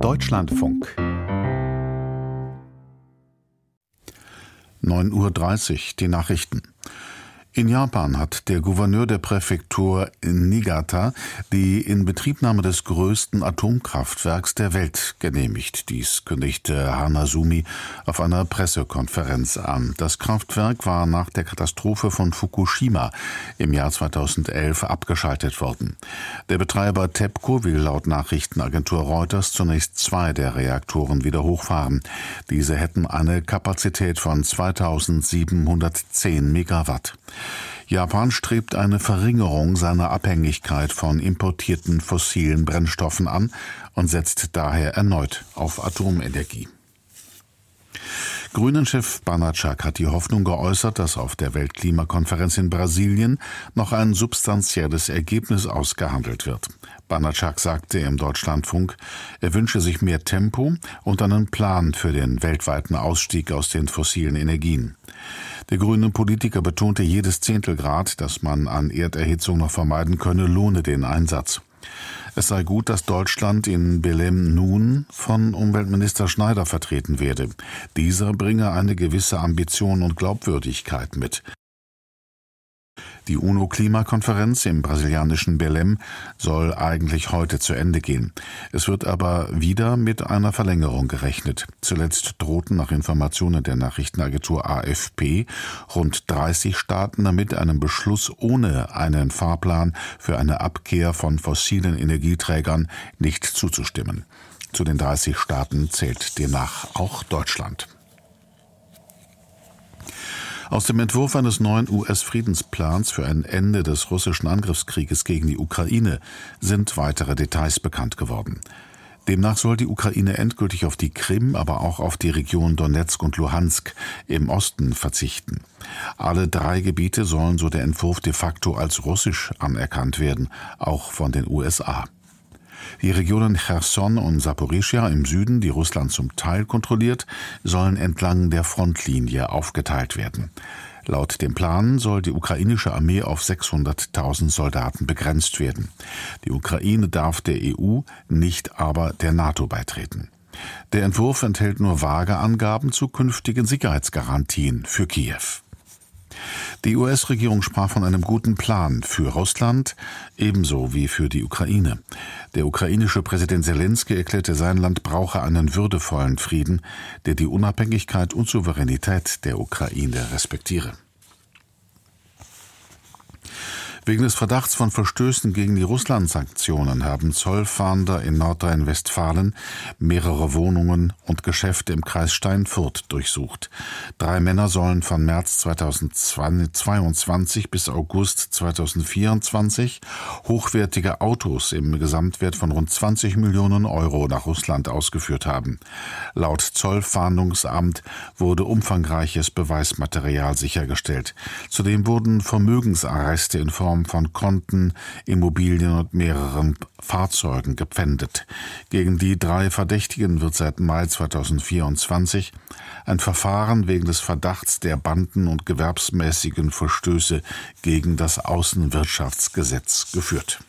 Deutschlandfunk 9:30 Uhr, die Nachrichten. In Japan hat der Gouverneur der Präfektur Niigata die Inbetriebnahme des größten Atomkraftwerks der Welt genehmigt. Dies kündigte Hanazumi auf einer Pressekonferenz an. Das Kraftwerk war nach der Katastrophe von Fukushima im Jahr 2011 abgeschaltet worden. Der Betreiber TEPCO will laut Nachrichtenagentur Reuters zunächst 2 der Reaktoren wieder hochfahren. Diese hätten eine Kapazität von 2710 Megawatt. Japan strebt eine Verringerung seiner Abhängigkeit von importierten fossilen Brennstoffen an und setzt daher erneut auf Atomenergie. Grünen-Chef Banachak hat die Hoffnung geäußert, dass auf der Weltklimakonferenz in Brasilien noch ein substanzielles Ergebnis ausgehandelt wird. Banachak sagte im Deutschlandfunk, er wünsche sich mehr Tempo und einen Plan für den weltweiten Ausstieg aus den fossilen Energien. Der grüne Politiker betonte, jedes Zehntelgrad, das man an Erderhitzung noch vermeiden könne, lohne den Einsatz. Es sei gut, dass Deutschland in Belém nun von Umweltminister Schneider vertreten werde. Dieser bringe eine gewisse Ambition und Glaubwürdigkeit mit. Die UNO-Klimakonferenz im brasilianischen Belém soll eigentlich heute zu Ende gehen. Es wird aber wieder mit einer Verlängerung gerechnet. Zuletzt drohten nach Informationen der Nachrichtenagentur AFP rund 30 Staaten damit, einem Beschluss ohne einen Fahrplan für eine Abkehr von fossilen Energieträgern nicht zuzustimmen. Zu den 30 Staaten zählt demnach auch Deutschland. Aus dem Entwurf eines neuen US-Friedensplans für ein Ende des russischen Angriffskrieges gegen die Ukraine sind weitere Details bekannt geworden. Demnach soll die Ukraine endgültig auf die Krim, aber auch auf die Region Donezk und Luhansk im Osten verzichten. Alle 3 Gebiete sollen, so der Entwurf, de facto als russisch anerkannt werden, auch von den USA. Die Regionen Cherson und Saporischschja im Süden, die Russland zum Teil kontrolliert, sollen entlang der Frontlinie aufgeteilt werden. Laut dem Plan soll die ukrainische Armee auf 600.000 Soldaten begrenzt werden. Die Ukraine darf der EU, nicht aber der NATO beitreten. Der Entwurf enthält nur vage Angaben zu künftigen Sicherheitsgarantien für Kiew. Die US-Regierung sprach von einem guten Plan für Russland, ebenso wie für die Ukraine. Der ukrainische Präsident Selenskyj erklärte, sein Land brauche einen würdevollen Frieden, der die Unabhängigkeit und Souveränität der Ukraine respektiere. Wegen des Verdachts von Verstößen gegen die Russland-Sanktionen haben Zollfahnder in Nordrhein-Westfalen mehrere Wohnungen und Geschäfte im Kreis Steinfurt durchsucht. 3 Männer sollen von März 2022 bis August 2024 hochwertige Autos im Gesamtwert von rund 20 Millionen Euro nach Russland ausgeführt haben. Laut Zollfahndungsamt wurde umfangreiches Beweismaterial sichergestellt. Zudem wurden Vermögensarreste in Form von Konten, Immobilien und mehreren Fahrzeugen gepfändet. Gegen die 3 Verdächtigen wird seit Mai 2024 ein Verfahren wegen des Verdachts der Banden- und gewerbsmäßigen Verstöße gegen das Außenwirtschaftsgesetz geführt.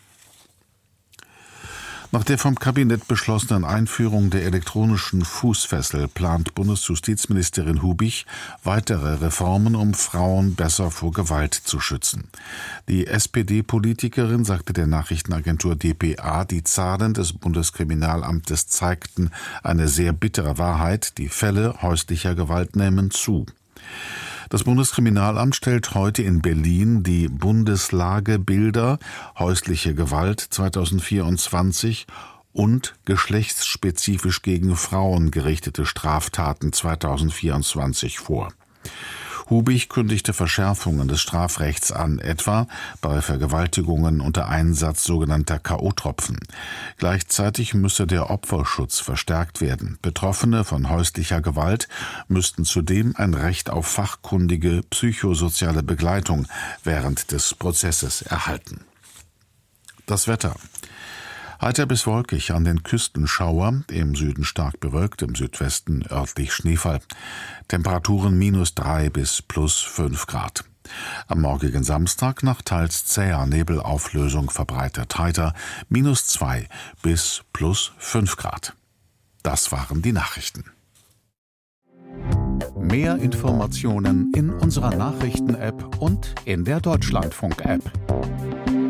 Nach der vom Kabinett beschlossenen Einführung der elektronischen Fußfessel plant Bundesjustizministerin Hubich weitere Reformen, um Frauen besser vor Gewalt zu schützen. Die SPD-Politikerin sagte der Nachrichtenagentur dpa, die Zahlen des Bundeskriminalamtes zeigten eine sehr bittere Wahrheit: Die Fälle häuslicher Gewalt nehmen zu. Das Bundeskriminalamt stellt heute in Berlin die Bundeslagebilder häusliche Gewalt 2024 und geschlechtsspezifisch gegen Frauen gerichtete Straftaten 2024 vor. Hubich kündigte Verschärfungen des Strafrechts an, etwa bei Vergewaltigungen unter Einsatz sogenannter K.O.-Tropfen. Gleichzeitig müsse der Opferschutz verstärkt werden. Betroffene von häuslicher Gewalt müssten zudem ein Recht auf fachkundige psychosoziale Begleitung während des Prozesses erhalten. Das Wetter. Heiter bis wolkig, an den Küsten Schauer, im Süden stark bewölkt, im Südwesten örtlich Schneefall. Temperaturen -3 bis +5 Grad. Am morgigen Samstag nach teils zäher Nebelauflösung verbreitet heiter, -2 bis +5 Grad. Das waren die Nachrichten. Mehr Informationen in unserer Nachrichten-App und in der Deutschlandfunk-App.